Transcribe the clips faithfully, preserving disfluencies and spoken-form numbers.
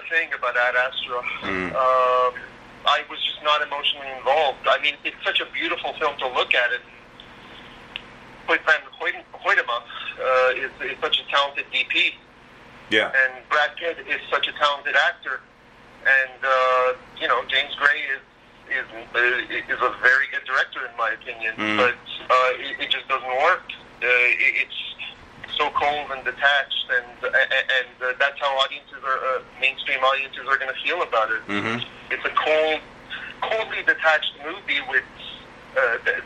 saying about Ad Astra. Mm. Um, I was just not emotionally involved. I mean, it's such a beautiful film to look at it. Hoyt van Hoytema uh, is, is such a talented D P. Yeah. And Brad Pitt is such a talented actor. And, uh, you know, James Gray is is uh, is a very good director, in my opinion. Mm. But uh, it, it just doesn't work. Uh, it, it's so cold and detached, and and uh, that's how audiences are, uh, mainstream audiences are going to feel about it. Mm-hmm. It's a cold, coldly detached movie with uh, that,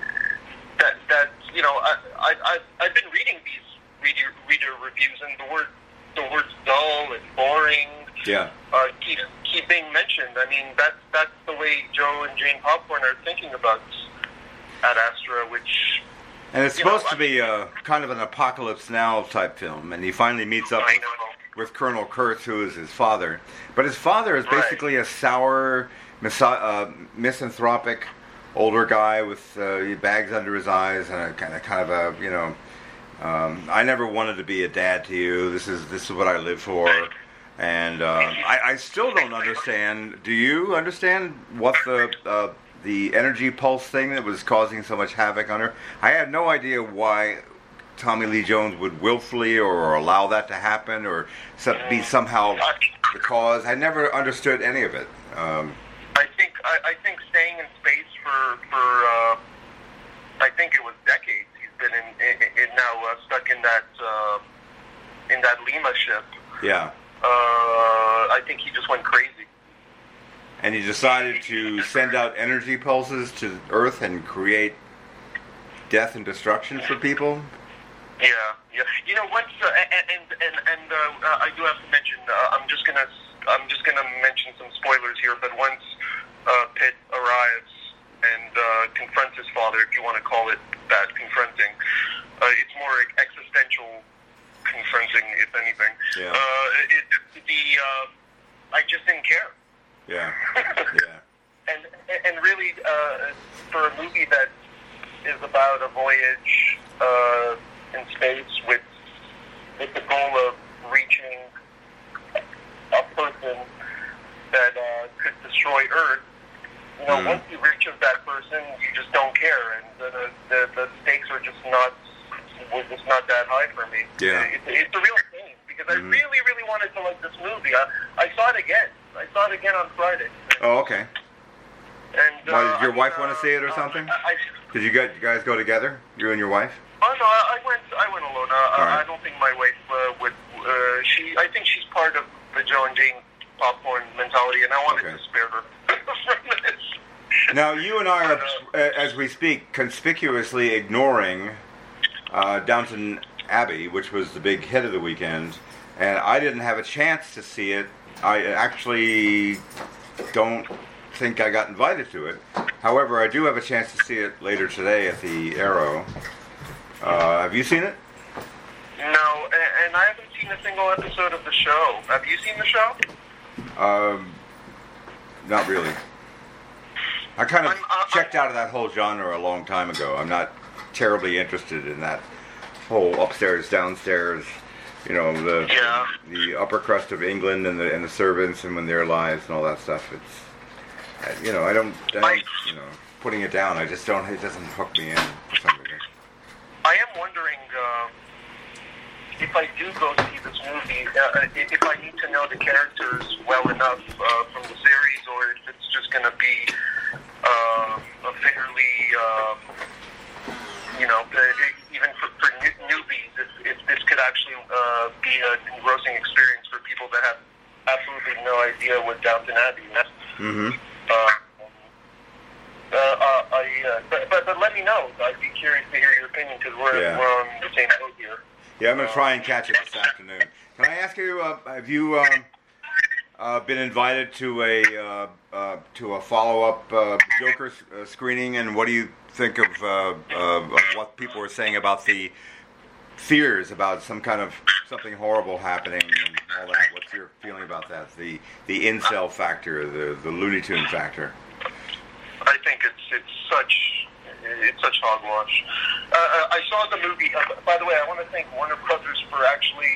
that that you know I I I've, I've been reading these reader reader reviews, and the word the words dull and boring yeah uh, keep keep being mentioned. I mean that's that's the way Joe and Jane Popcorn are thinking about Ad Astra, which. And it's supposed know, to be a kind of an Apocalypse Now type film, and he finally meets up with, with Colonel Kurtz, who is his father. But his father is basically right. a sour, miso- uh, misanthropic older guy with uh, bags under his eyes and a kind of kind of a you know. Um, I never wanted to be a dad to you. This is this is what I live for, and uh, I, I still don't understand. Do you understand what the uh, the energy pulse thing that was causing so much havoc on her? I had no idea why Tommy Lee Jones would willfully or allow that to happen or be somehow the cause. I never understood any of it. Um, I think I, I think staying in space for for uh, I think it was decades. He's been in, in, in now uh, stuck in that uh, in that Lima ship. Yeah. Uh, I think he just went crazy. And he decided to send out energy pulses to Earth and create death and destruction for people. Yeah, yeah. You know, once uh, and and and, and uh, I do have to mention. Uh, I'm just gonna I'm just gonna mention some spoilers here. But once uh, Pitt arrives and uh, confronts his father, if you want to call it that, confronting, uh, it's more existential confronting, if anything. Yeah. Uh, it, the uh, I just didn't care. Yeah, yeah. and and really, uh, for a movie that is about a voyage uh, in space with with the goal of reaching a person that uh, could destroy Earth, you know, mm. once you reach of that person, you just don't care, and the the, the stakes are just not was just not that high for me. Yeah, it, it's a real shame because mm. I really, really wanted to like this movie. I, I saw it again. I saw it again on Friday. Oh, okay. And, uh, Why, did your I, wife uh, want to see it or uh, something? I, I, did you guys, you guys go together? You and your wife? Oh no, I, I went. I went alone. Uh, right. I don't think my wife uh, would. Uh, she. I think she's part of the Joe and Jane Popcorn mentality, and I wanted okay. to spare her from this. Now, you and I are, uh, as we speak, conspicuously ignoring uh, Downton Abbey, which was the big hit of the weekend, and I didn't have a chance to see it. I actually don't think I got invited to it. However, I do have a chance to see it later today at the Arrow. Uh, have you seen it? No, and, and I haven't seen a single episode of the show. Have you seen the show? Um, not really. I kind of I'm, uh, checked I'm, out of that whole genre a long time ago. I'm not terribly interested in that whole upstairs, downstairs. You know, the yeah. the upper crust of England and the and the servants and when their lives and all that stuff. It's, you know, I don't, I don't, you know, putting it down. I just don't. It doesn't hook me in for some reason. I am wondering uh, if I do go see this movie, uh, if I need to know the characters well enough uh, from the series, or if it's just going to be uh, a fairly, um, you know, even for, for newbies, if, if this could actually uh, be an engrossing experience for people that have absolutely no idea what Downton Abbey is. Mm-hmm. Uh, uh, uh, I, uh, but, but but let me know. I'd be curious to hear your opinion because we're yeah. we're on the same boat here. Yeah, I'm gonna try and catch it this afternoon. Can I ask you? Uh, have you um, uh, been invited to a uh, uh, to a follow-up uh, Joker uh, screening? And what do you think of, uh, of what people were saying about the fears about some kind of something horrible happening and all that? What's your feeling about that? The the incel factor, the the Looney Tune factor. I think it's it's such it's such hogwash. Uh, I saw the movie. Uh, by the way, I want to thank Warner Brothers for actually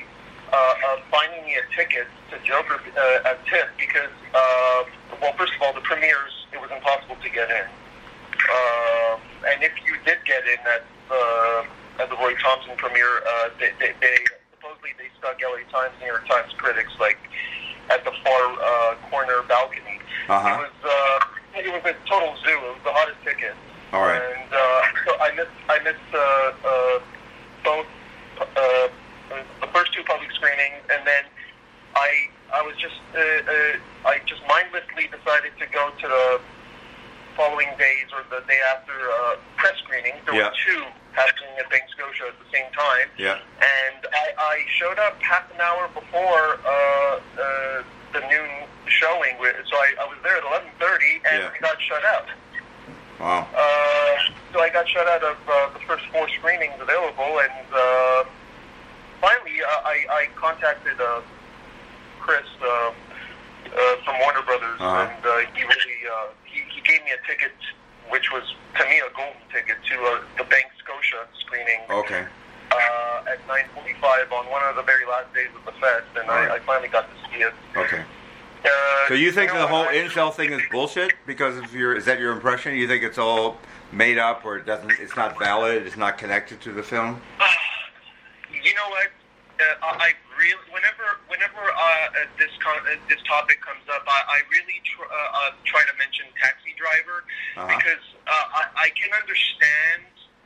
uh, uh, finding me a ticket to Joker uh, at TIFF because, uh, well, first of all, the premieres, it was impossible to get in. Uh, and if you did get in at, uh, at the Roy Thompson premiere, uh, they, they, they supposedly they stuck L A Times, New York Times critics like at the far uh, corner balcony. Uh-huh. It was uh, it was a total zoo. It was the hottest ticket. All right. And uh, so I missed I missed uh, uh, both uh, the first two public screenings, and then I I was just uh, uh, I just mindlessly decided to go to the following days or the day after uh, press screenings. There yeah. were two happening at Bank Scotia at the same time. Yeah. And I, I showed up half an hour before uh, uh, the noon showing, so I, I was there at eleven thirty, and yeah. I got shut out. Wow. Uh, so I got shut out of uh, the first four screenings available, and uh, finally uh, I, I contacted uh, Chris uh, uh, from Warner Brothers, uh-huh. and uh, he really uh, he, he gave me a ticket, which was to me a golden ticket to uh, the Bank Scotia screening. Okay. Uh, at nine forty-five on one of the very last days of the fest, and right. I, I finally got to see it. Okay. Uh, so you think you know, the whole I, incel thing is bullshit because of your? Is that your impression? You think it's all made up, or it doesn't? It's not valid. It's not connected to the film. Uh, you know what? Uh, I really, whenever, whenever uh, this con- uh, this topic comes up, I, I really tr- uh, uh, try to mention Taxi Driver uh-huh. because uh, I, I can understand.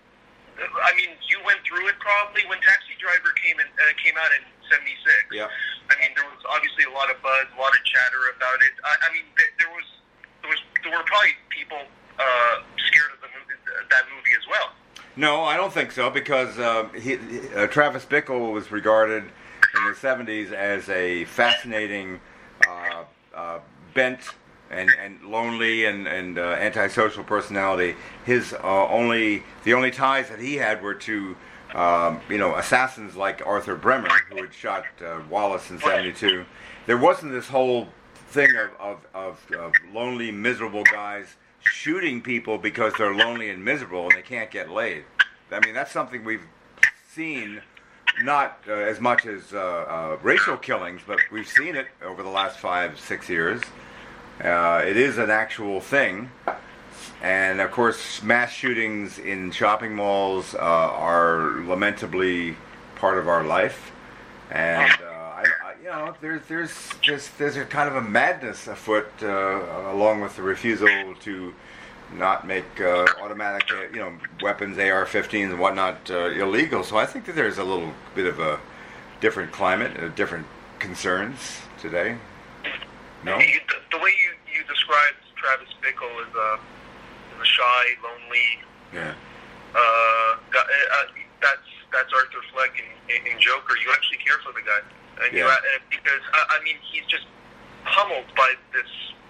I mean, you went through it probably when Taxi Driver came in, uh, came out in seventy-six. Yeah. I mean, there was obviously a lot of buzz, a lot of chatter about it. I, I mean, th- there was there was there were probably people uh, scared of the movie, that movie as well. No, I don't think so because uh, he, uh, Travis Bickle was regarded in the seventies as a fascinating, uh, uh, bent and, and lonely and, and uh, antisocial personality. His uh, only the only ties that he had were to um, you know assassins like Arthur Bremer, who had shot uh, Wallace in seventy-two. There wasn't this whole thing of, of, of, of lonely, miserable guys shooting people because they're lonely and miserable and they can't get laid. I mean, that's something we've seen, not uh, as much as uh, uh, racial killings, but we've seen it over the last five, six years. Uh, it is an actual thing. And, of course, mass shootings in shopping malls uh, are lamentably part of our life. And, uh, I, I, you know, there's, there's, there's, there's a kind of a madness afoot, uh, along with the refusal to not make uh, automatic, uh, you know, weapons, A R fifteens and whatnot, uh, illegal. So I think that there's a little bit of a different climate, uh, different concerns today. No? You, the, the way you, you described Travis Bickle as a, as a shy, lonely, yeah. uh, guy, uh, that's that's Arthur Fleck in, in, in Joker. You actually care for the guy, and yeah. you, uh, because I, I mean he's just pummeled by this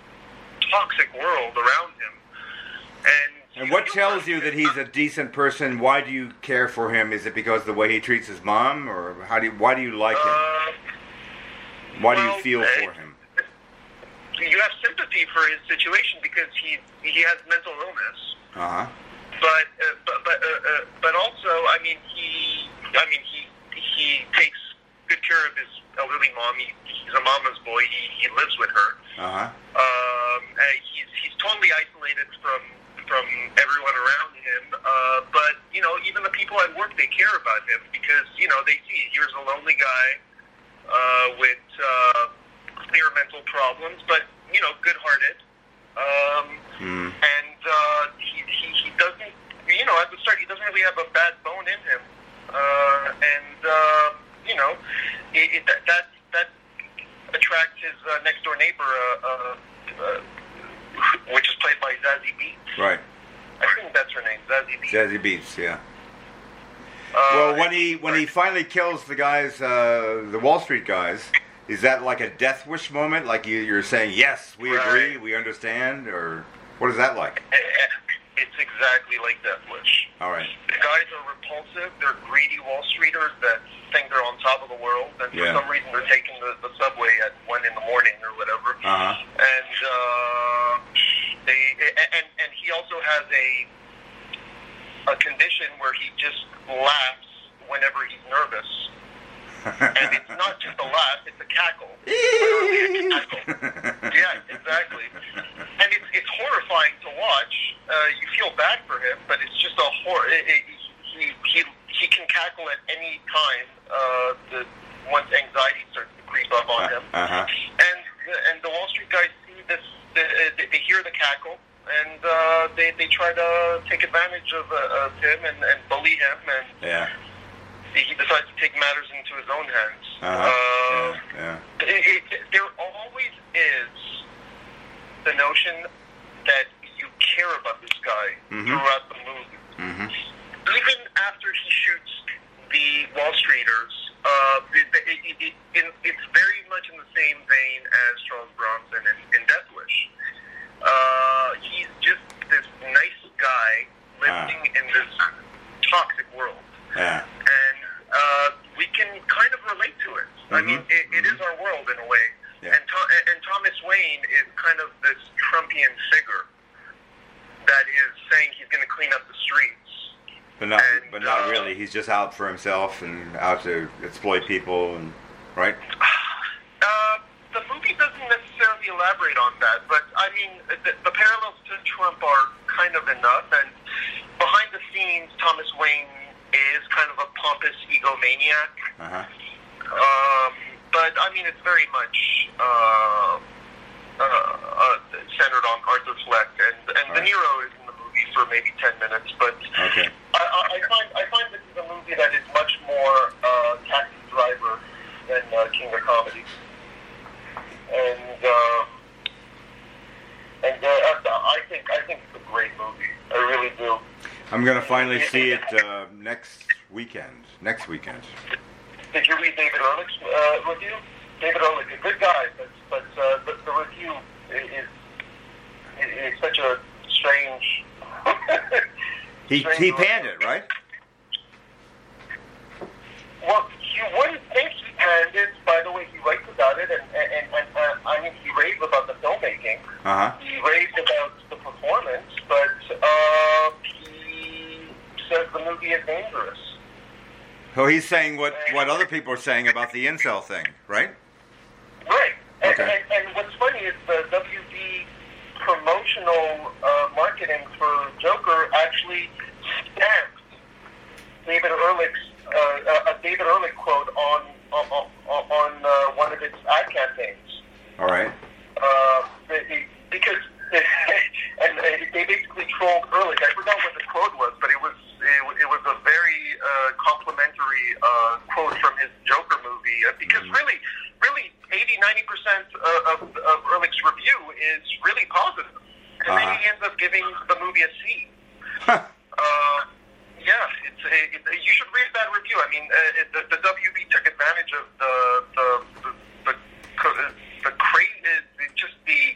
toxic world around him. And, and what tells you that he's a decent person? Why do you care for him? Is it because of the way he treats his mom, or how do you, why do you like him? Uh, why well, do you feel uh, for him? You have sympathy for his situation because he he has mental illness. Uh huh. But uh, but but uh, uh, but also, I mean, he I mean he he takes good care of his elderly mom. He, he's a mama's boy. He he lives with her. Uh huh. Um, and he's he's totally isolated from. from everyone around him, uh, but, you know, even the people at work, they care about him because, you know, they see here's a lonely guy uh, with uh, clear mental problems, but, you know, good-hearted. Um, mm. And uh, he, he, he doesn't, you know, at the start, he doesn't really have a bad bone in him. Uh, and, uh, you know, it, it, that, that that attracts his uh, next-door neighbor, uh, uh, uh, which is played by Zazie Beetz. Right. I think that's her name, Zazie Beetz. Zazie Beetz, yeah. Uh, well, when he when he finally kills the guys, uh, the Wall Street guys, is that like a death wish moment? Like you, you're saying, yes, we right. agree, we understand, or what is that like? It's exactly like Death Wish. All right. The guys are repulsive. They're greedy Wall Streeters that think they're on top of the world, and for yeah. some reason they're taking the, the subway at one in the morning or whatever. Uh-huh. And uh, they and and he also has a a condition where he just laughs whenever he's nervous. And it's not just a laugh, it's a cackle. Literally a cackle. Yeah, exactly. And it's, it's horrifying to watch. Uh, you feel bad for him, but it's just a horror. It, it, he, he, he can cackle at any time uh, the, once anxiety starts to creep up on him. Uh-huh. And, and the Wall Street guys see this, they, they hear the cackle, and uh, they they try to take advantage of, uh, of him and, and bully him, and yeah. he decides to take matters into his own hands. Uh-huh. Uh, yeah, yeah. It, it, there always is the notion that you care about this guy mm-hmm. throughout the movie. Mm-hmm. Even after he shoots the Wall Streeters, uh, it, it, it, it, it's very much in the same vein as Charles Bronson in, in Death Wish. Uh, he's just this nice guy living uh. in this toxic world. Yeah. And uh, we can kind of relate to it. Mm-hmm. I mean, it, it mm-hmm. is our world in a way. Yeah. And, Th- and Thomas Wayne is kind of this Trumpian figure that is saying he's going to clean up the streets. But not, and, but not uh, really. He's just out for himself and out to exploit people, and right? Uh, the movie doesn't necessarily elaborate on that, but I mean, the, the parallels to Trump are kind of enough. And behind the scenes, Thomas Wayne is kind of a pompous egomaniac. Uh-huh. Um, but I mean, it's very much uh, uh, uh, centered on Arthur Fleck, and and All De Niro is in the movie for maybe ten minutes. But okay. I, I find I find this is a movie that is much more uh, Taxi Driver than uh, King of Comedy, and uh, and uh, I think I think it's a great movie. I really do. I'm gonna finally see it uh, next weekend. Next weekend. Did you read David Ehrlich's uh, review? David Ehrlich, a good guy, but but uh, the, the review is, is is such a strange. he strange he review. panned it, right? Well, you wouldn't think he panned it by the way he writes about it, and and, and, and uh, I mean he raves about the filmmaking. Uh huh. He raves about the performance, but uh, he says the movie is dangerous. So he's saying what, what other people are saying about the incel thing, right? Right. And, Okay. and, and what's funny is the W B promotional uh, marketing for Joker actually stamped David Ehrlich's uh, a David Ehrlich quote on on, on uh, one of its ad campaigns. All right. Uh, they, because and they basically trolled Ehrlich. I forgot what the quote was, but it was it, it was a very uh, complimentary uh, quote from his Joker movie. Uh, because Mm-hmm. really, really, eighty, ninety percent of, of Ehrlich's review is really positive, and Uh-huh. then he ends up giving the movie a C. Huh. Uh, yeah, it's it, it, you should read that review. I mean, uh, it, the, the W B took advantage of the the the the, the, the cra- it, just the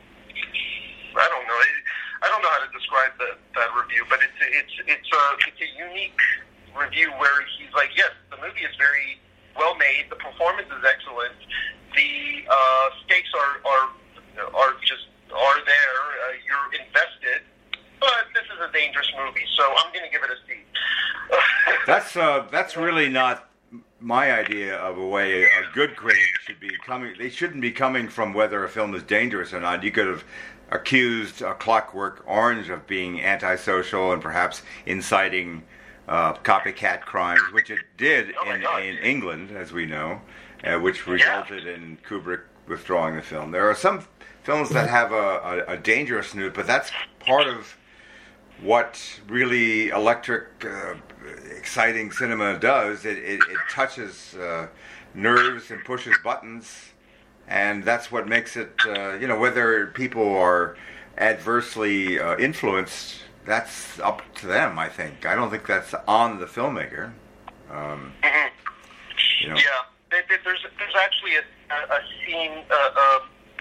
I don't know. I don't know how to describe the, that review, but it's it's it's a it's a unique review where he's like, yes, the movie is very well made, the performance is excellent, the uh, stakes are are are just are there. Uh, you're invested, but this is a dangerous movie, so I'm going to give it a C. That's uh, that's really not my idea of a way a good critic should be coming. They shouldn't be coming from whether a film is dangerous or not. You could have accused a Clockwork Orange of being antisocial and perhaps inciting uh, copycat crimes, which it did Oh my in, God. in England, as we know, uh, which resulted in Kubrick withdrawing the film. There are some films that have a, a, a dangerous note, but that's part of what really electric, uh, exciting cinema does. It, it, it touches uh, nerves and pushes buttons, and that's what makes it, uh, you know, whether people are adversely uh, influenced, that's up to them, I think. I don't think that's on the filmmaker. Um, Mhm. you know. Yeah, there, there- there's there's actually a, a, a scene, uh, uh,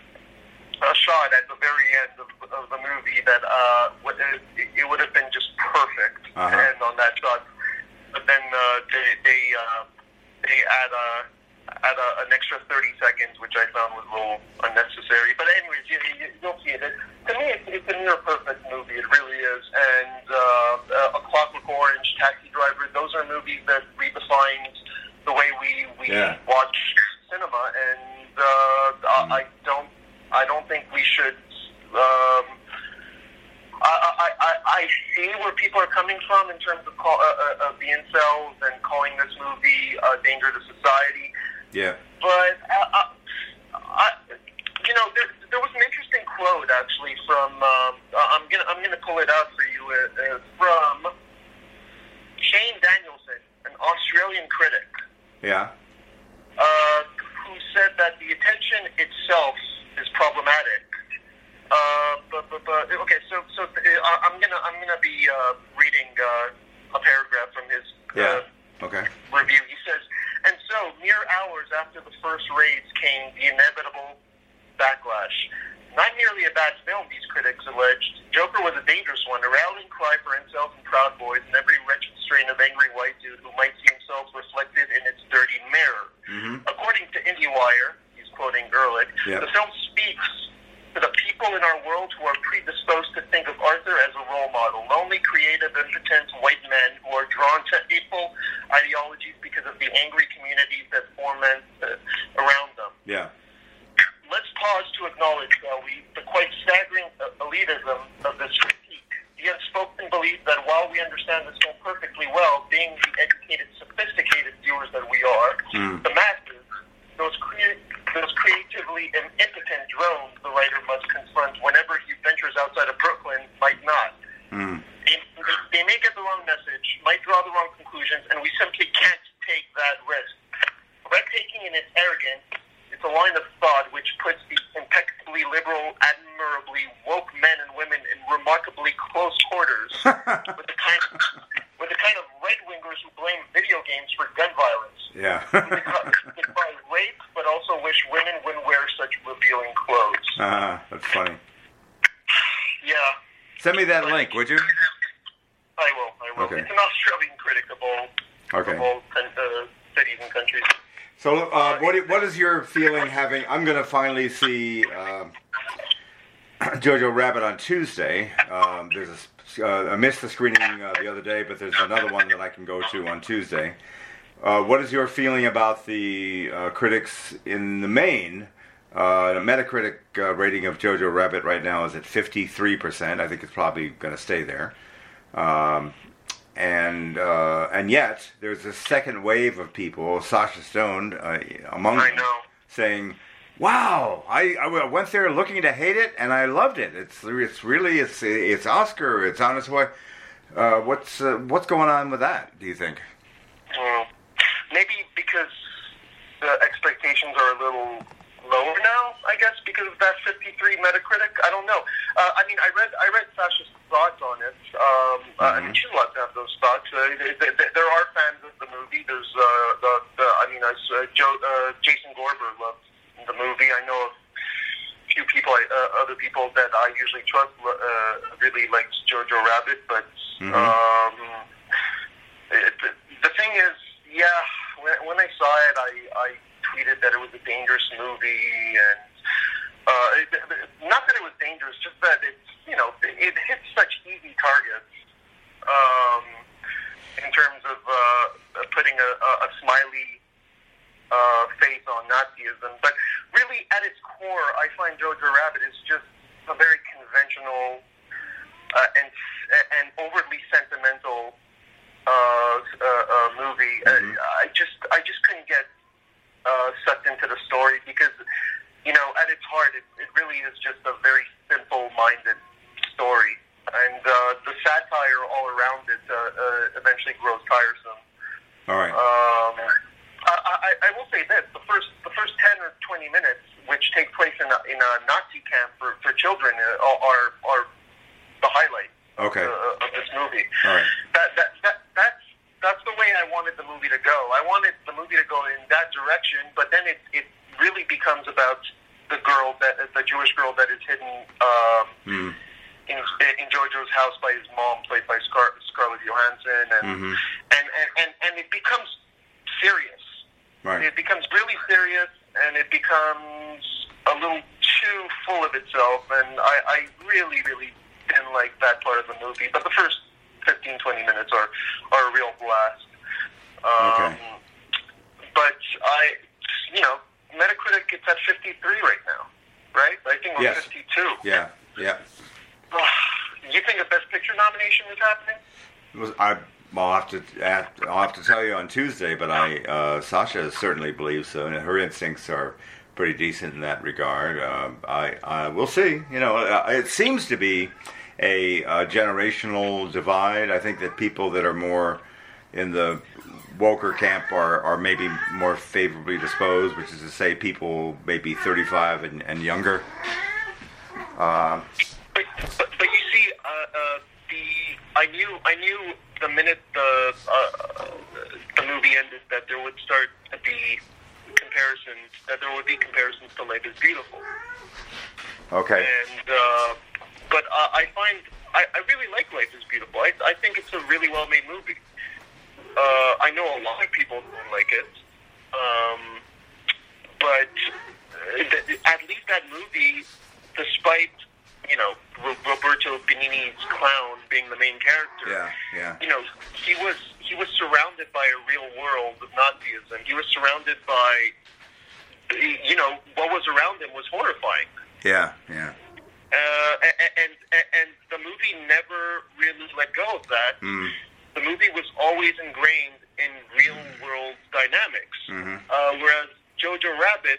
a shot at the very end of, of the movie that uh, would, it, it would have been just perfect Uh-huh. to end on that shot. But then uh, they they uh, they add a add a, an extra thirty seconds, which I found was a little unnecessary. But anyways, you, you, you'll see it. it to me, it's, it's a near perfect movie. It really is. And uh, A Clockwork Orange, Taxi Driver, those are movies that redefined the way we we yeah. watch cinema, and uh, mm. I don't, I don't think we should. Um, I, I, I, I see where people are coming from in terms of, call, uh, uh, of the incels and calling this movie a danger to society. Yeah. But uh, uh, I, you know, there, there was an interesting quote actually from. Um, I'm gonna, I'm gonna pull it out for you. Uh, from Shane Danielson, an Australian critic. Yeah. Uh, who said that the attention itself is problematic. Uh, but, but, but okay, so so uh, I'm gonna I'm gonna be uh, reading uh, a paragraph from his uh, yeah. okay. review. He says, and so mere hours after the first raids came the inevitable backlash. Not merely a bad film, these critics alleged. Joker was a dangerous one, a rallying cry for incels and Proud Boys and every wretched strain of angry white dude who might see himself reflected in its dirty mirror. Mm-hmm. According to IndieWire, he's quoting Ehrlich, yep. the film speaks to the people in our world who are predisposed to think of Arthur as a role model, lonely, creative, impotent white men who are drawn to hateful ideologies because of the angry communities that foment uh, around them. Yeah. Let's pause to acknowledge, shall we, the quite staggering elitism of this critique. The unspoken belief that while we understand this film perfectly well, being the educated, sophisticated viewers that we are, mm. the masses, those, crea- those creatively impotent drones the writer must confront whenever he ventures outside of Brooklyn might not. Mm. They, they may get the wrong message, might draw the wrong conclusions, and we simply can't take that risk. Breathtaking in its arrogance, it's a line of thought which puts the impeccably liberal, admirably woke men and women in remarkably close quarters with the kind of, with the kind of right-wingers who blame video games for gun violence. Yeah. Who decry rape, but also wish women wouldn't wear such revealing clothes. Ah, uh, that's funny. Yeah. Send me that but, link, would you? I will, I will. Okay. It's an Australian critic of all, okay. of all uh, cities and countries. So, uh, what what is your feeling having? I'm going to finally see uh, Jojo Rabbit on Tuesday. Um, there's a, uh, I missed the screening uh, the other day, but there's another one that I can go to on Tuesday. Uh, what is your feeling about the uh, critics in the main? Uh, the Metacritic uh, rating of Jojo Rabbit right now is at fifty-three percent. I think it's probably going to stay there. Um, And uh, and yet, there's a second wave of people, Sasha Stone uh, among them, saying, "Wow, I, I went there looking to hate it, and I loved it. It's it's really it's it's Oscar. It's on its way." Uh, what's uh, what's going on with that? Do you think? Well, maybe because the expectations are a little lower now, I guess, because of that fifty-three Metacritic. I don't know. Uh, I mean, I read I read Sasha's thoughts on it. Um, mm-hmm. uh, I mean, she's allowed to have those thoughts. Uh, they, they, they, there are fans of the movie. There's, uh, the, the, I mean, I, uh, Joe, uh, Jason Gorber loved the movie. I know of a few people, uh, other people that I usually trust, uh, really liked Jojo Rabbit. But mm-hmm. um, it, the thing is, yeah, when, when I saw it, I, I tweeted that it was a dangerous movie, and uh, it, not that it was dangerous, just that it's, you know, it hits such easy targets um, in terms of uh, putting a, a smiley uh, face on Nazism. But really, at its core, I find Jojo Rabbit is just a very conventional uh, and and overly sentimental uh, uh, uh, movie. Mm-hmm. Uh, I just I just couldn't get uh, sucked into the story because, you know, at its heart, it, it really is just a very simple-minded story, and uh, the satire all around it uh, uh, eventually grows tiresome. All right. Um, I, I, I will say this: the first the first ten or twenty minutes, which take place in a, in a Nazi camp for, for children, uh, are are the highlight okay. of, uh, of this movie. All right. That, that that that's that's the way I wanted the movie to go. I wanted the movie to go in that direction, but then it it really becomes about the girl that the Jewish girl that is hidden. Um, mm. In, in Jojo's house by his mom, played by Scar- Scarlett Johansson, and, mm-hmm. and, and, and and it becomes serious. Right. It becomes really serious, and it becomes a little too full of itself. And I, I really, really didn't like that part of the movie. But the first fifteen, twenty minutes are are a real blast. Um, okay. but I, you know, Metacritic it's at fifty-three right now, right? I think we're yes. fifty-two. Yeah, yeah. You think a Best Picture nomination is happening? It was, I, I'll have to I'll have to tell you on Tuesday, but I uh, Sasha certainly believes so, and her instincts are pretty decent in that regard. Uh, I, I we'll see. You know, it seems to be a, a generational divide. I think that people that are more in the woker camp are, are maybe more favorably disposed, which is to say people maybe thirty-five and, and younger. Uh, but, but but you see, uh, uh, the I knew I knew the minute the uh, the movie ended that there would start to be comparisons, that there would be comparisons to Life is Beautiful. Okay. And uh, but uh, I find I, I really like Life is Beautiful. I I think it's a really well made movie. Uh, I know a lot of people don't like it, um, but th- at least that movie, despite, you know, R- Roberto Benigni's clown being the main character, yeah, yeah. you know, he was he was surrounded by a real world of Nazism. He was surrounded by, you know, what was around him was horrifying. Yeah, yeah. Uh, and, and and the movie never really let go of that. Mm. The movie was always ingrained in real-world dynamics. Mm-hmm. Uh, whereas Jojo Rabbit,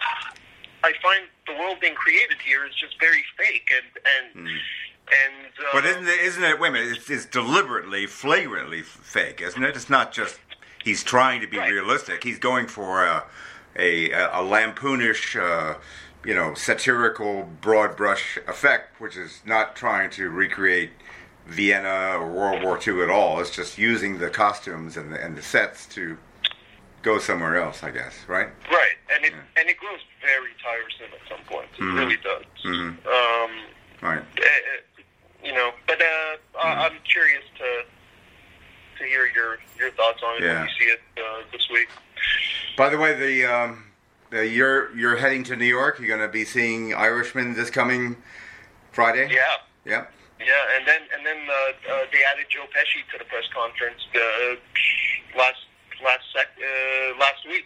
I find the world being created here is just very fake and and mm. and. Uh, but isn't it? Isn't it? Wait a minute. It's, it's deliberately, flagrantly fake, isn't it? It's not just he's trying to be right. realistic. He's going for a a, a lampoonish, uh, you know, satirical, broad brush effect, which is not trying to recreate Vienna or World War Two at all. It's just using the costumes and the, and the sets to go somewhere else, I guess, right? Right, and it yeah. and it grows very tiresome at some point. It mm-hmm. really does. Mm-hmm. Um, right. Uh, you know, but uh, mm-hmm. I'm curious to to hear your your thoughts on it yeah. when you see it uh, this week. By the way, the, um, the you're you're heading to New York. You're going to be seeing Irishman this coming Friday. Yeah. Yep. Yeah, and then and then uh, uh, they added Joe Pesci to the press conference uh, last last sec, uh, last week.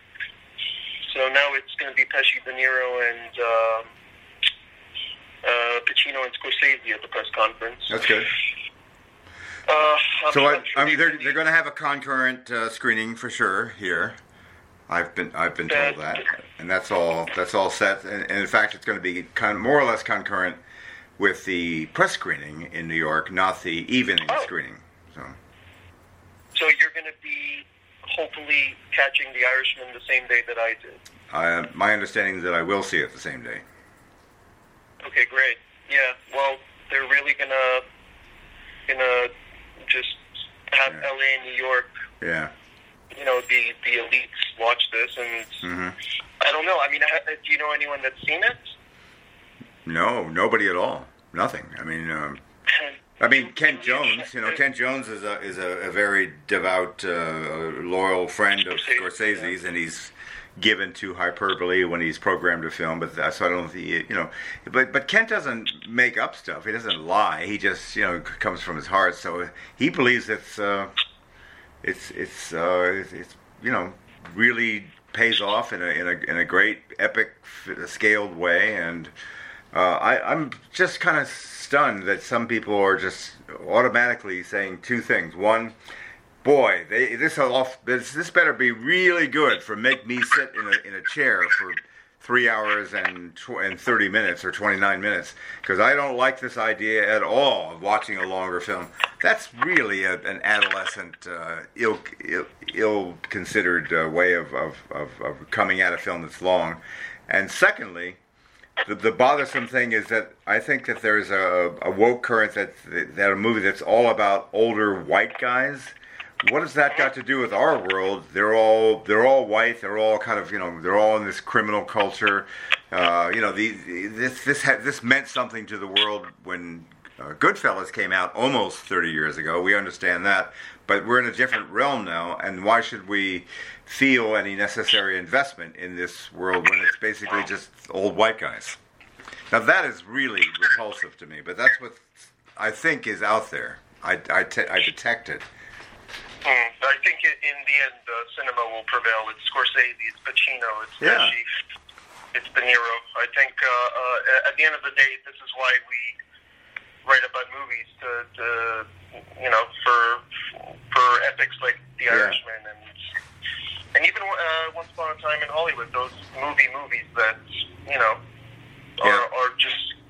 So now it's going to be Pesci, De Niro, and uh, uh, Pacino and Scorsese at the press conference. That's good. Uh, so I, I, I mean, they're they're going to have a concurrent uh, screening for sure here. I've been I've been told that, and that's all that's all set. And, and in fact, it's going to be con- more or less concurrent with the press screening in New York, not the evening oh. screening. So, so you're going to be hopefully catching The Irishman the same day that I did. Uh, my understanding is that I will see it the same day. Okay, great. Yeah, well, they're really gonna gonna just have yeah. L A and New York. Yeah. You know, the the elites watch this, and mm-hmm. I don't know. I mean, do you know anyone that's seen it? No, nobody at all. Nothing. I mean, um, I mean, Kent Jones. You know, Kent Jones is a is a, a very devout, uh, loyal friend of Scorsese's, and he's given to hyperbole when he's programmed a film. But that's, so I don't think, you know. But but Kent doesn't make up stuff. He doesn't lie. He just, you know, comes from his heart. So he believes it's uh, it's it's uh, it's, it's you know really pays off in a in a in a great epic scaled way. And Uh, I, I'm just kind of stunned that some people are just automatically saying two things. One, boy, they, this off, this, this better be really good for make me sit in a in a chair for three hours and tw- and thirty minutes or twenty-nine minutes, because I don't like this idea at all of watching a longer film. That's really a, an adolescent, uh, ill, ill ill considered uh, way of, of, of, of coming at a film that's long. And secondly, The, the bothersome thing is that I think that there's a, a woke current that that a movie that's all about older white guys. What has that got to do with our world? They're all they're all white. They're all kind of you know they're all in this criminal culture. Uh, you know the, this this ha- this meant something to the world when uh, Goodfellas came out almost thirty years ago. We understand that, but we're in a different realm now. And why should we feel any necessary investment in this world when it's basically just old white guys? Now that is really repulsive to me, but that's what I think is out there. I, I, te- I detect it. Mm, I think in, in the end, uh, cinema will prevail. It's Scorsese, it's Pacino, it's yeah. Pesci, it's De Niro. I think uh, uh, at the end of the day, this is why we write about movies to, to you know, for for epics like The yeah. Irishman and and even uh, Once Upon a Time in Hollywood. Those movie movies that you know are yeah. are just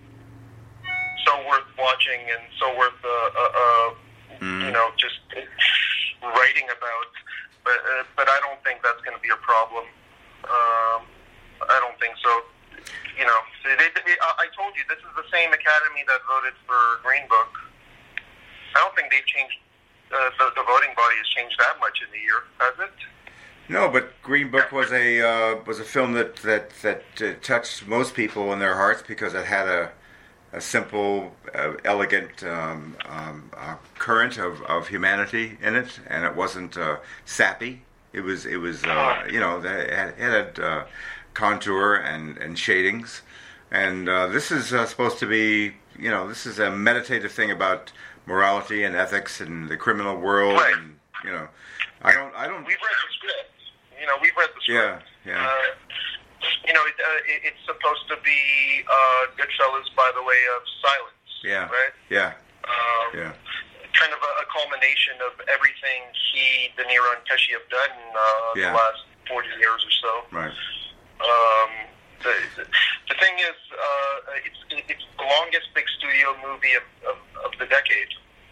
so worth watching and so worth uh, uh, uh, mm. you know just. writing about, but uh, but I don't think that's going to be a problem. Um, I don't think so. You know, they, they, I told you this is the same Academy that voted for Green Book. I don't think they've changed. Uh, the, the voting body has changed that much in a year, has it? No, but Green Book was a uh, was a film that that that uh, touched most people in their hearts because it had a. a simple, uh, elegant um, um, uh, current of, of humanity in it, and it wasn't uh, sappy. It was, it was, uh, you know, it had, it had uh, contour and, and shadings, and uh, this is uh, supposed to be, you know, this is a meditative thing about morality and ethics and the criminal world, right. and you know, I don't, I don't. We've read the script. You know, we've read the script. Yeah, yeah. Uh, You know, it, uh, it, it's supposed to be uh, Goodfellas by the way of silence. Yeah. Right? Yeah. Um, yeah. Kind of a, a culmination of everything he, De Niro, and Pesci have done uh, yeah. the last forty years or so. Right. Um, the, the, the thing is, uh, it's it's the longest big studio movie of, of, of the decade.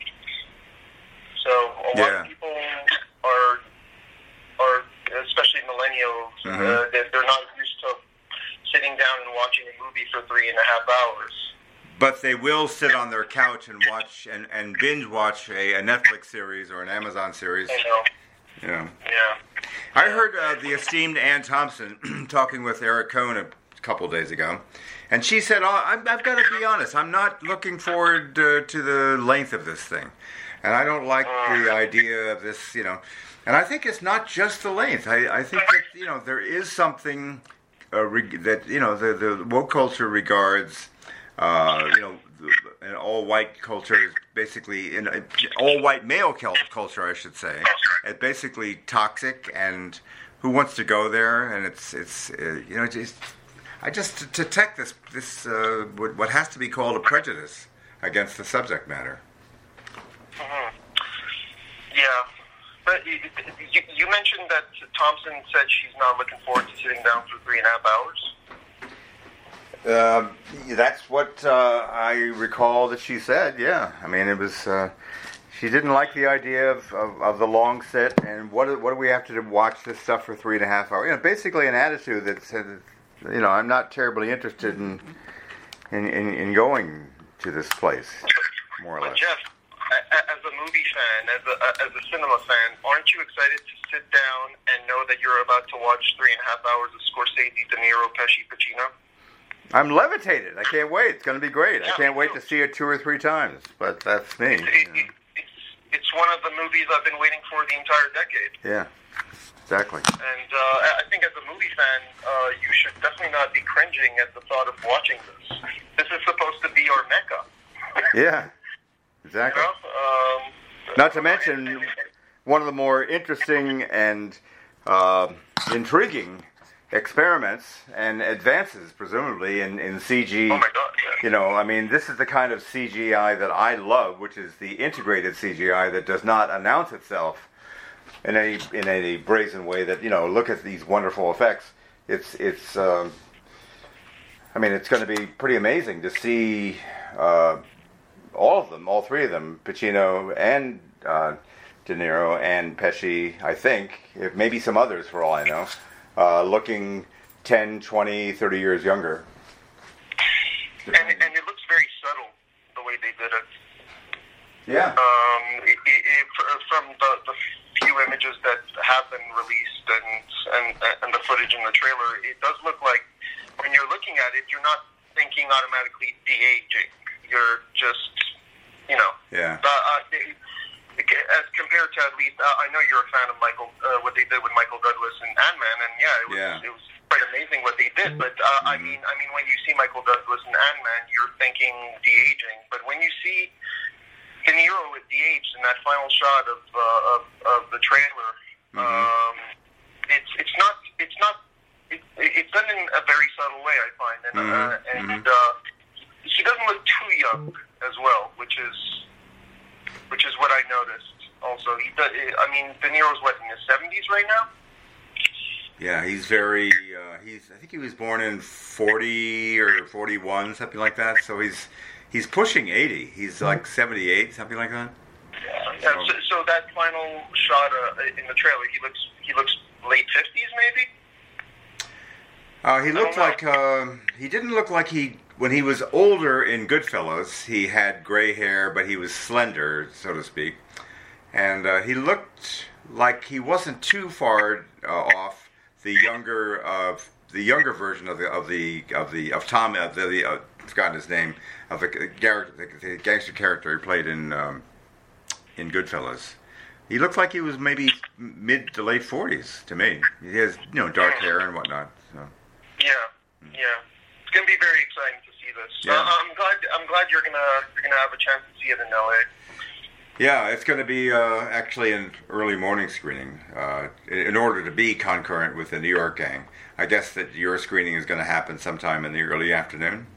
So a lot yeah. of people are are especially millennials. Mm-hmm. Uh, they're, they're not used to sitting down and watching a movie for three and a half hours. But they will sit on their couch and watch and, and binge watch a, a Netflix series or an Amazon series. I know. Yeah. Yeah. I heard uh, the esteemed Ann Thompson talking with Eric Cohn a couple days ago, and she said, oh, I've, I've got to be honest, I'm not looking forward uh, to the length of this thing. And I don't like the idea of this, you know. And I think it's not just the length. I, I think that, you know, there is something uh, reg- that, you know, the, the woke culture regards, uh, you know, an all-white culture is basically, in all-white male culture, I should say, it's basically toxic, and who wants to go there? And it's, it's uh, you know, just, I just detect this, this uh, what has to be called a prejudice against the subject matter. Mm-hmm. Yeah. But you, you mentioned that Thompson said she's not looking forward to sitting down for three and a half hours. Uh, that's what uh, I recall that she said. Yeah, I mean, it was. Uh, she didn't like the idea of, of, of the long sit, and what do, what do we have to do, watch this stuff for three and a half hours? You know, basically an attitude that said, you know, I'm not terribly interested in in, in, in going to this place, more or but less. Jeff, as a movie fan, as a as a cinema fan, aren't you excited to sit down and know that you're about to watch three and a half hours of Scorsese, De Niro, Pesci, Pacino? I'm levitated. I can't wait. It's going to be great. Yeah, I can't wait too. to see it two or three times. But that's me. It, it, it, it's it's one of the movies I've been waiting for the entire decade. Yeah, exactly. And uh, I think as a movie fan, uh, you should definitely not be cringing at the thought of watching this. This is supposed to be your mecca. Yeah, exactly. You know? um, Not to mention, one of the more interesting and uh, intriguing experiments and advances, presumably, in, in C G. Oh my God, yeah. You know, I mean, this is the kind of C G I that I love, which is the integrated C G I that does not announce itself in any in any brazen way that, you know, look at these wonderful effects. It's, it's um, I mean, it's going to be pretty amazing to see uh, all of them, all three of them, Pacino and uh, De Niro and Pesci, I think, if maybe some others for all I know, uh, looking ten, twenty, thirty years younger. And, and it looks very subtle, the way they did it. Yeah. Um, it, it, it, from the, the few images that have been released and, and and the footage in the trailer, it does look like when you're looking at it, you're not thinking automatically de-aging. You're just, you know. Yeah. Uh, uh, they, as compared to, at least, uh, I know you're a fan of Michael, uh, what they did with Michael Douglas and Ant-Man, and yeah, it was Yeah. it was quite amazing what they did. But uh, mm-hmm. I mean, I mean, when you see Michael Douglas and Ant-Man, you're thinking de-aging. But when you see De Niro at the age in that final shot of uh, of, of the trailer. Mm-hmm. Um, it's it's not it's not it, it's done in a very subtle way, I find, and mm-hmm. uh, and mm-hmm. uh, he doesn't look too young as well, which is which is what I noticed. Also, he does. I mean, De Niro's what, in his seventies right now? Yeah, he's very. Uh, he's. I think he was born in forty or forty-one, something like that. So he's he's pushing eighty. He's like seventy-eight, something like that. Yeah. So, so, so that final shot uh, in the trailer, he looks he looks late fifties, maybe. Uh, he looked like uh, he didn't look like he when he was older in Goodfellas. He had gray hair, but he was slender, so to speak, and uh, he looked like he wasn't too far uh, off the younger of the younger version of the of the of the of Tom of the, the uh, I've forgotten his name of the, the, the gangster character he played in um, in Goodfellas. He looked like he was maybe mid to late forties to me. He has, you know, dark hair and whatnot. So. Yeah, yeah. It's gonna be very exciting to see this. Yeah. Uh, I'm glad. I'm glad you're gonna you're gonna have a chance to see it in L A. Yeah, it's going to be uh, actually an early morning screening uh, in order to be concurrent with the New York gang. I guess that your screening is going to happen sometime in the early afternoon?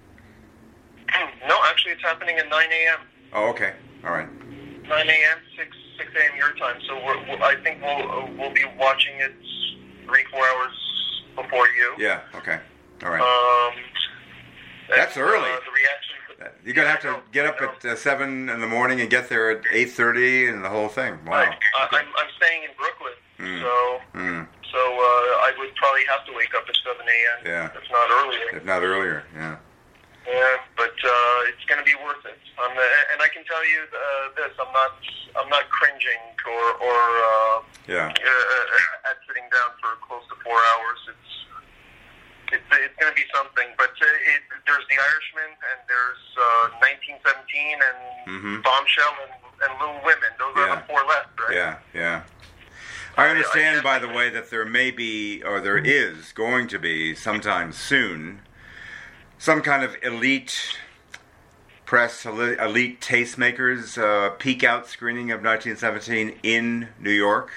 No, actually it's happening at nine a.m. Oh, okay. All right. nine a.m., six a.m. your time. So we're, we're, I think we'll uh, we'll be watching it three, four hours before you. Yeah, okay. All right. Um, That's and, early. Uh, the reaction... You're going to have to get up at uh, seven in the morning and get there at eight thirty and the whole thing. Wow. Right. Uh, I'm, I'm staying in Brooklyn, mm. so mm. so uh, I would probably have to wake up at seven a.m. Yeah. If not earlier. If not earlier, yeah. Yeah, but uh, it's going to be worth it. I'm, uh, and I can tell you uh, this: I'm not I'm not cringing or or uh, yeah. uh, at sitting down for close to four hours. It's It's, it's going to be something, but uh, it, there's The Irishman, and there's uh, nineteen seventeen, and mm-hmm. Bombshell, and, and Little Women. Those yeah. are the four left, right? Yeah, yeah. I understand, I, I by the way, that there may be, or there is going to be, sometime soon, some kind of elite press, elite tastemakers uh, peek out screening of nineteen seventeen in New York.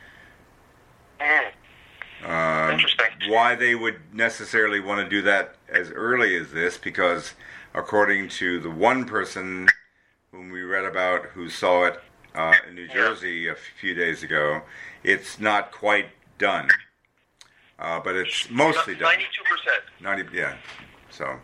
Mm. Um, Interesting. Why they would necessarily want to do that as early as this, because according to the one person whom we read about who saw it uh, in New Jersey yeah. a few days ago, it's not quite done. Uh, but it's mostly done. ninety-two percent. ninety, yeah. So.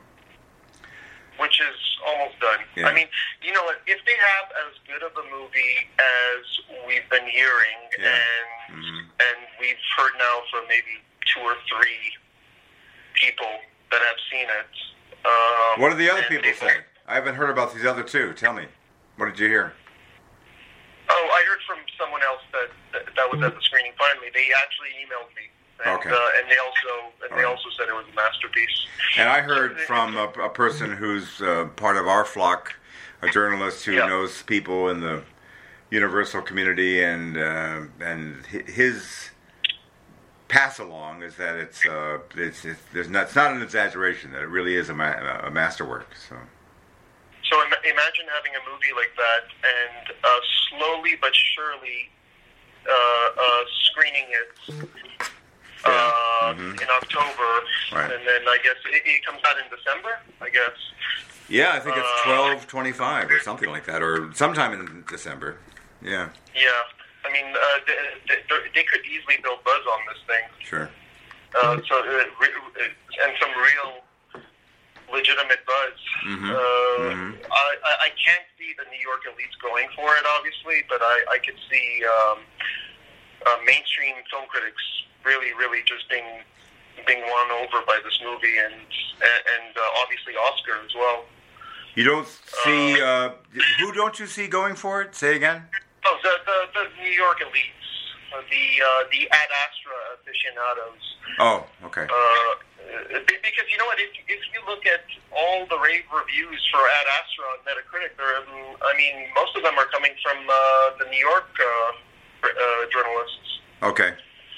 Which is almost done. Yeah. I mean, you know what? If they have as good of a movie as we've been hearing, yeah. and mm-hmm. and we've heard now from maybe two or three people that have seen it. Um, what do the other people say? I haven't heard about these other two. Tell me. What did you hear? Oh, I heard from someone else that that, that was at the screening. Finally, they actually emailed me. And, okay. uh, and they also and All they right. also said it was a masterpiece. And I heard from a, a person who's uh, part of our flock, a journalist who yeah. knows people in the Universal community, and uh, and his pass along is that it's uh, it's, it's there's not it's not an exaggeration, that it really is a, ma- a masterwork. So. So im- imagine having a movie like that, and uh, slowly but surely uh, uh, screening it. Yeah. Uh, mm-hmm. in October, right. and then I guess it, it comes out in December, I guess. Yeah, I think it's uh, twelve twenty-five or something like that, or sometime in December. Yeah. Yeah, I mean, uh, they, they, they could easily build buzz on this thing. Sure. Uh, so, uh, re- and some real legitimate buzz. Mm-hmm. Uh, mm-hmm. I, I can't see the New York elites going for it, obviously, but I, I could see um, uh, mainstream film critics really, really just being being won over by this movie, and and uh, obviously Oscar as well. You don't see uh, who don't you see going for it? Say again. Oh, the the, the New York elites, uh, the uh, the Ad Astra aficionados. Oh, okay. Uh, because you know what? If if you look at all the rave reviews for Ad Astra on Metacritic, there, I mean, most of them are coming from uh, the New York uh, uh, journalists. Okay.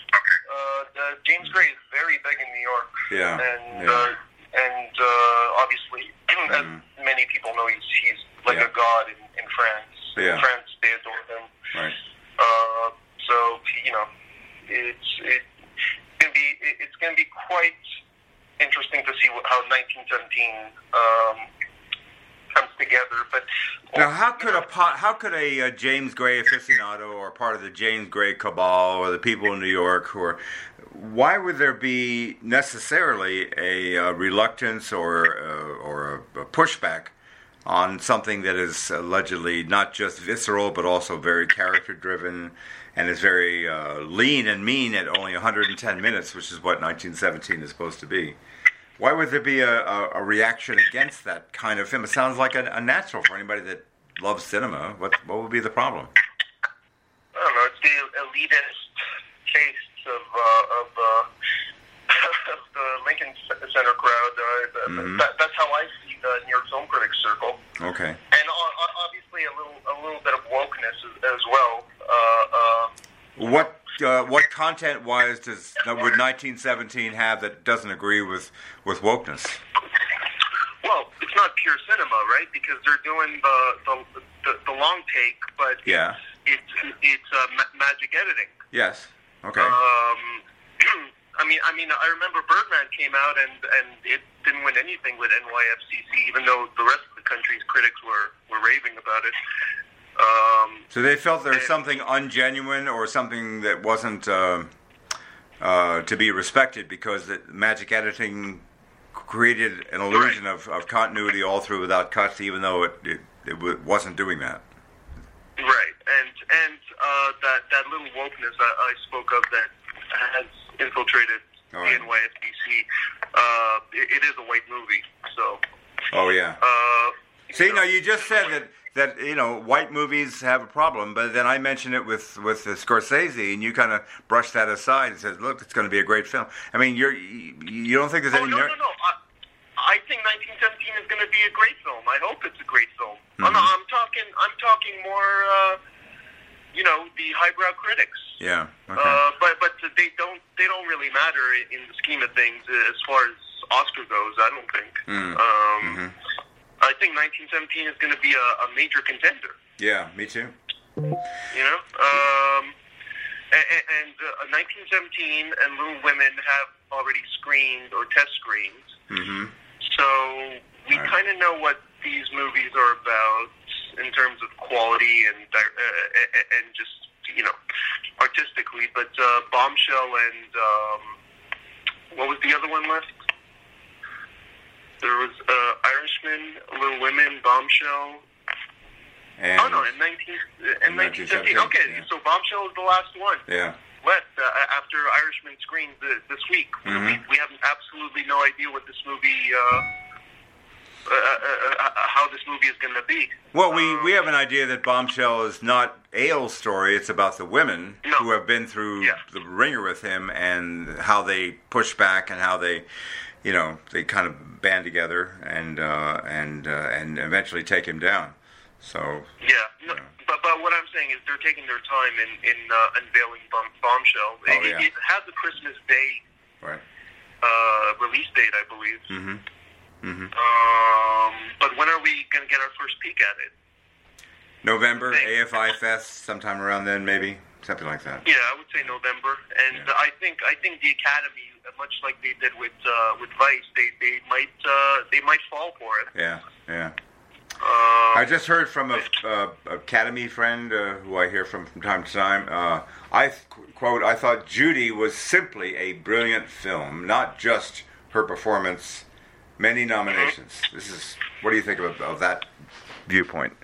Uh, the James Gray is very big in New York. Yeah. And yeah. Uh, and uh, obviously, mm-hmm. as many people know, he's he's like yeah. a god in, in France. Yeah. In France, they adore him. Right. Uh, so you know, it's it's gonna be it's gonna be quite interesting to see what, how nineteen seventeen um, comes together. But now, how could a po- how could a, a James Gray aficionado or part of the James Gray cabal or the people in New York who are, why would there be necessarily a, a reluctance or uh, or a, a pushback on something that is allegedly not just visceral but also very character driven and is very uh, lean and mean at only one hundred ten minutes, which is what nineteen seventeen is supposed to be? Why would there be a, a, a reaction against that kind of film? It sounds like a, a natural for anybody that loves cinema. What what would be the problem? I don't know. It's the elitist tastes of uh, of, uh, of the Lincoln Center crowd. Uh, Mm-hmm. that, that's how I see the New York Film Critics Circle. Okay. And uh, obviously a little a little bit of wokeness as, as well. Uh, uh, What uh, what content wise does would nineteen seventeen have that doesn't agree with, with wokeness? Well, it's not pure cinema, right? Because they're doing the the, the, the long take, but Yeah. it's it's, it's uh, ma- magic editing. Yes. Okay. Um, I mean, I mean, I remember Birdman came out and, and it didn't win anything with N Y F C C, even though the rest of the country's critics were, were raving about it. Um, So they felt there was something ungenuine or something that wasn't uh, uh, to be respected because the magic editing created an illusion of, of continuity all through without cuts, even though it it, it w- wasn't doing that. right, and and uh, that that little wokeness I, I spoke of that has infiltrated All right. the N Y F C C. Uh, it, it is a white movie, so. Oh yeah. Uh, See, know, no, you just said that, that you know white movies have a problem, but then I mentioned it with with uh, Scorsese, and you kind of brushed that aside and said, "Look, it's going to be a great film." I mean, you're you, you don't think there's Oh, any no, merit? no, no. I, I think nineteen seventeen is going to be a great film. I hope it's a great film. Mm-hmm. Oh, no, I'm talking. I'm talking more. Uh, you know, the highbrow critics. Yeah. Okay. Uh, but but they don't they don't really matter in the scheme of things as far as Oscar goes. I don't think. Mm. Um, Mm-hmm. I think nineteen seventeen is going to be a, a major contender. Yeah, me too. You know, um, and, and uh, nineteen seventeen and Little Women have already screened or test screened. Mm-hmm. So we Right. kind of know what these movies are about in terms of quality and uh, and just you know artistically. But uh, Bombshell and um, what was the other one left? There was uh, Irishman, Little Women, Bombshell. And oh no, in nineteen in nineteen seventeen. Okay, yeah. so Bombshell is the last one yeah. left uh, after Irishman screens th- this week. Mhm. We, we have absolutely no idea what this movie, uh, uh, uh, uh, how this movie is going to be. Well, we, Um, we have an idea that Bombshell is not Ailes' story. It's about the women No. who have been through Yeah. the ringer with him and how they push back and how they, you know, they kind of band together and uh, and uh, and eventually take him down. So Yeah, no, Yeah. but but what I'm saying is they're taking their time in in uh, unveiling bomb, Bombshell. Oh, it, yeah. it has a Christmas Day right. uh, release date, I believe. Mm-hmm. Mm-hmm. Um, but when are we going to get our first peek at it? November, Thanks. A F I Fest, sometime around then, maybe something like that. Yeah, I would say November, and Yeah. I think I think the Academy, much like they did with uh, with Vice, they they might uh, they might fall for it. Yeah, yeah. Um, I just heard from a uh, Academy friend uh, who I hear from from time to time. Uh, I th- quote: "I thought Judy was simply a brilliant film, not just her performance. Many nominations. This is. What do you think of, of that viewpoint?"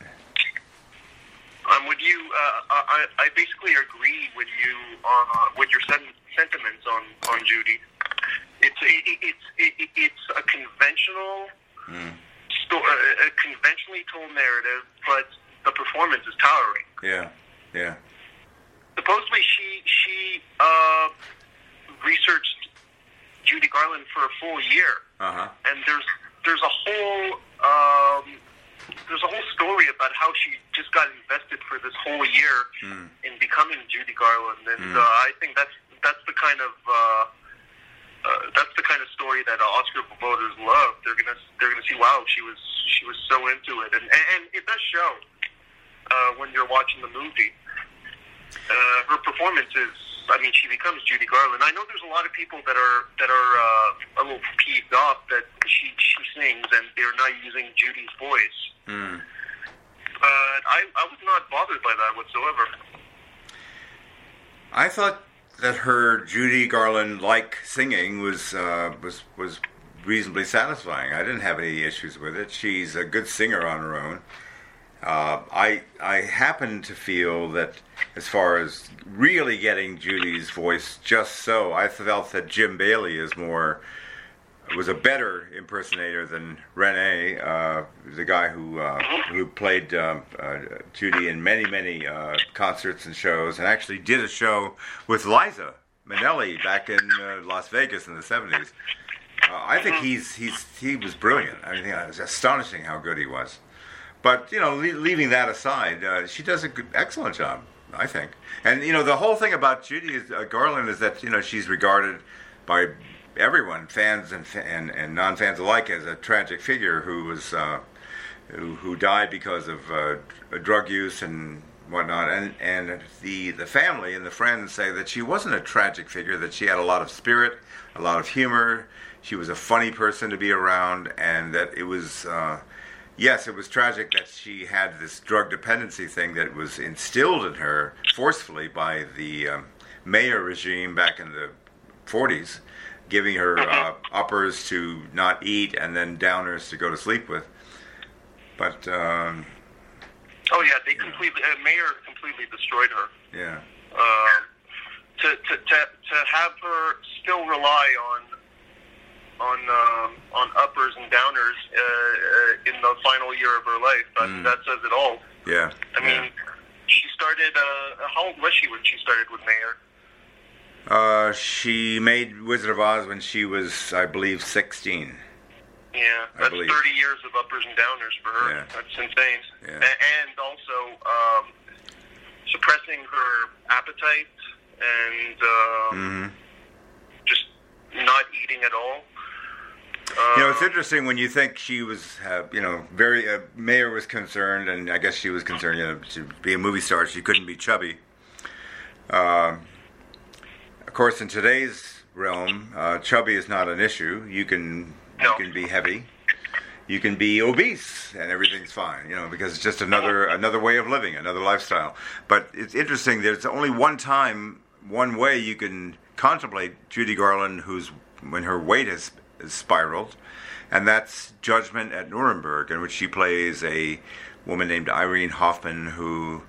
I'm with you. Uh, I I basically agree with you on uh, with your sen- sentiments on, on Judy. It's it, it's it, it's a conventional. Mm. sto- a a conventionally told narrative, but the performance is towering. Yeah, yeah. Supposedly, she she uh, researched Judy Garland for a full year, Uh huh. and there's there's a whole um, there's a whole story about how she just got invested for this whole year Mm. in becoming Judy Garland, and Mm. uh, I think that's that's the kind of uh, uh, that's the kind of story that Oscar voters love. They're gonna they're gonna see, wow, she was she was so into it, and and it does show. uh, when you're watching the movie. Uh, her performance is, I mean, she becomes Judy Garland. I know there's a lot of people that are that are uh, a little peeved off that she she sings and they're not using Judy's voice. Mm. But I, I was not bothered by that whatsoever. I thought that her Judy Garland-like singing was uh, was was reasonably satisfying. I didn't have any issues with it. She's a good singer on her own. Uh, I I happen to feel that as far as really getting Judy's voice just so, I felt that Jim Bailey is more was a better impersonator than Renee, uh, the guy who uh, who played uh, uh, Judy in many many uh, concerts and shows, and actually did a show with Liza Minnelli back in uh, Las Vegas in the seventies. Uh, I think he's he's he was brilliant. I mean, it was astonishing how good he was. But, you know, le- leaving that aside, uh, she does an excellent job, I think. And, you know, the whole thing about Judy is, uh, Garland is that, you know, she's regarded by everyone, fans and and, and non-fans alike, as a tragic figure who was uh, who, who died because of uh, drug use and whatnot. And and the, the family and the friends say that she wasn't a tragic figure, that she had a lot of spirit, a lot of humor. She was a funny person to be around, and that it was... Uh, Yes, it was tragic that she had this drug dependency thing that was instilled in her forcefully by the um, Mayer regime back in the forties, giving her uh, uppers to not eat and then downers to go to sleep with. But um, oh yeah, they completely uh, Mayer completely destroyed her. Yeah. Uh, to to to to have her still rely on. on um, on uppers and downers uh, uh, in the final year of her life. That, mm. that says it all. Yeah. I mean, yeah. she started, uh, how old was she when she started with Mayer? Uh, she made Wizard of Oz when she was, I believe, sixteen. Yeah, that's thirty years of uppers and downers for her. Yeah. That's insane. Yeah. A- and also um, suppressing her appetite and um, mm-hmm. just not eating at all. You know, it's interesting when you think she was, uh, you know, very, uh, Mayer was concerned, and I guess she was concerned, you know, to be a movie star, she couldn't be chubby. Uh, of course, in today's realm, uh, chubby is not an issue. You can, no. you can be heavy. You can be obese, and everything's fine, you know, because it's just another, another way of living, another lifestyle. But it's interesting, there's only one time, one way you can contemplate Judy Garland, who's, when her weight is spiraled, and that's Judgment at Nuremberg, in which she plays a woman named Irene Hoffman who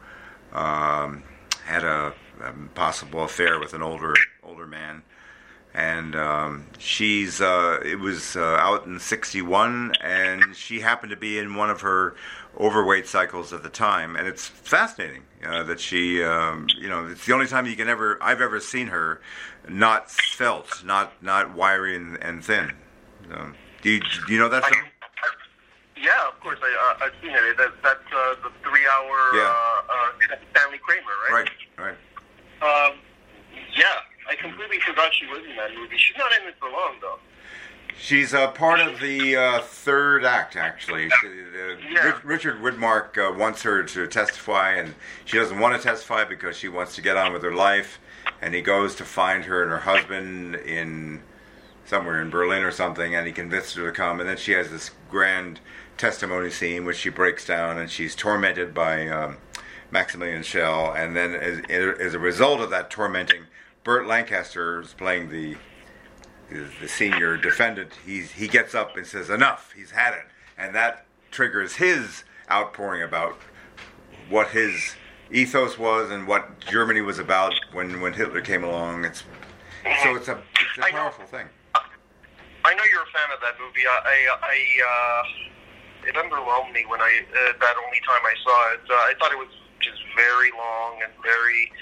um, had a, a possible affair with an older older man, and um, she's uh, it was uh, out in sixty-one, and she happened to be in one of her overweight cycles at the time, and it's fascinating uh, that she um, you know it's the only time you can ever I've ever seen her not svelte, not not wiry and, and thin. Um, do, you, do you know that film? Yeah, of course. I, uh, I've seen it. That, that's uh, the three-hour yeah. uh, uh, Stanley Kramer, right? Right, right. Um, yeah, I completely forgot she was in that movie. She's not in it for long, though. She's uh, part of the uh, third act, actually. She, uh, yeah. Richard Widmark uh, wants her to testify, and she doesn't want to testify because she wants to get on with her life. And he goes to find her and her husband in somewhere in Berlin or something, and he convinces her to come. And then she has this grand testimony scene, which she breaks down, and she's tormented by um, Maximilian Schell. And then, as, as a result of that tormenting, Burt Lancaster is playing the the senior defendant. He he gets up and says, "Enough! He's had it," and that triggers his outpouring about what his ethos was and what Germany was about when, when Hitler came along. It's so it's a it's a powerful thing. I know you're a fan of that movie. I I, I uh, it underwhelmed me when I uh, that only time I saw it. Uh, I thought it was just very long and very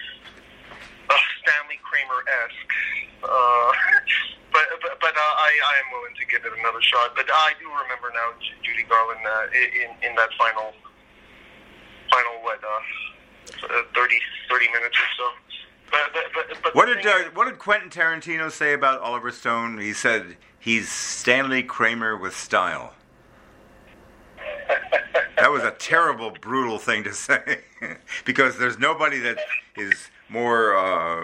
uh, Stanley Kramer-esque. Uh, but but, but uh, I I am willing to give it another shot. But I do remember now Judy Garland uh, in in that final final what. Uh, Uh, thirty, thirty minutes or so. But, but, but, but what did uh, what did Quentin Tarantino say about Oliver Stone? He said he's Stanley Kramer with style. That that was a terrible, brutal thing to say, because there's nobody that is more, uh,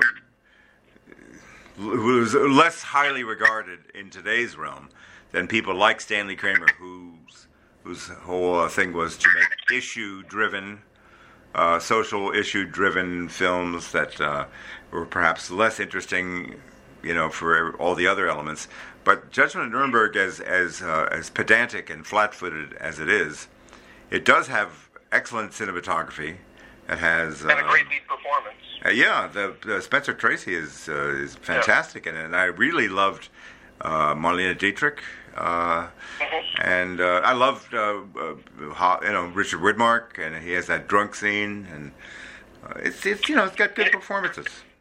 who's less highly regarded in today's realm than people like Stanley Kramer, whose whose whole uh, thing was to make issue-driven, uh, social issue-driven films that uh, were perhaps less interesting, you know, for all the other elements. But Judgment at Nuremberg, as as uh, as pedantic and flat-footed as it is, it does have excellent cinematography. It has and a uh, great lead performance. Uh, yeah, the, the Spencer Tracy is uh, is fantastic in it, and I really loved uh, Marlene Dietrich, uh, mm-hmm. and uh, I loved uh, uh, you know Richard Widmark, and he has that drunk scene, and uh, it's it's you know it's got good performances.